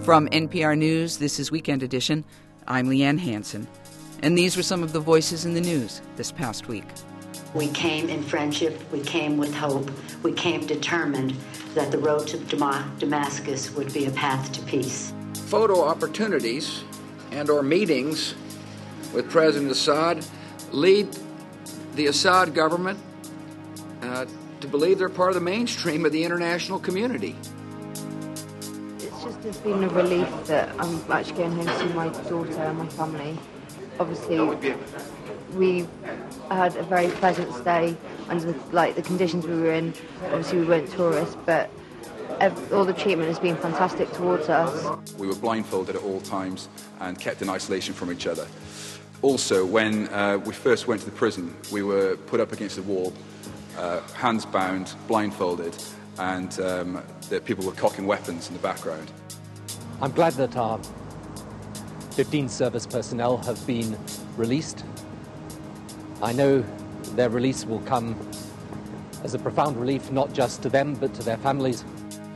From NPR News, this is Weekend Edition. I'm Leanne Hansen. And these were some of the voices in the news this past week. We came in friendship, we came with hope, we came determined that the road to Damascus would be a path to peace. Photo opportunities and or meetings with President Assad lead the Assad government to believe they're part of the mainstream of the international community. It's been a relief that I'm actually going home to see my daughter and my family. Obviously, we had a very pleasant stay under the conditions we were in. Obviously, we weren't tourists, but all the treatment has been fantastic towards us. We were blindfolded at all times and kept in isolation from each other. Also, when we first went to the prison, we were put up against the wall, hands bound, blindfolded, and the people were cocking weapons in the background. I'm glad that our 15 service personnel have been released. I know their release will come as a profound relief, not just to them, but to their families.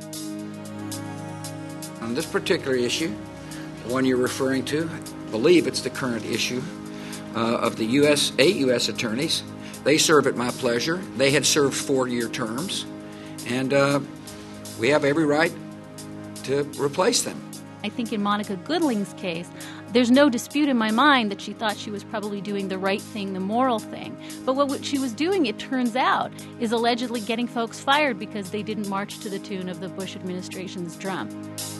On this particular issue, the one you're referring to, I believe it's the current issue of the eight U.S. attorneys. They serve at my pleasure. They had served 4-year terms, and we have every right to replace them. I think in Monica Goodling's case, there's no dispute in my mind that she thought she was probably doing the right thing, the moral thing. But what she was doing, it turns out, is allegedly getting folks fired because they didn't march to the tune of the Bush administration's drum.